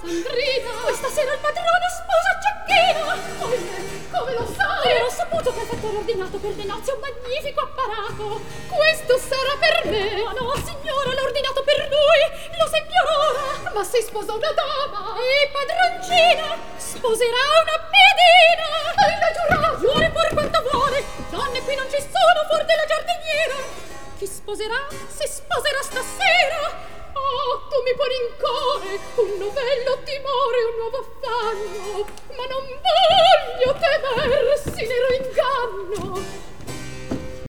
Sandrina, questa sera il padrone sposa Cecchina. Come lo sai? Ero saputo che ha fatto l'ordinato per denazzi un magnifico apparato. Questo sarà per me. Ma no, signora, l'ha ordinato per lui. Lo sai più ora. Ma si sposa una dama. E padroncina sposerà una pedina. E la giurata. Giuri pur quanto vuole. Donne qui non ci sono fuori della giardiniera. Chi sposerà si sposerà stasera. Oh, tu mi poni in cuore un novello timore, un nuovo affanno.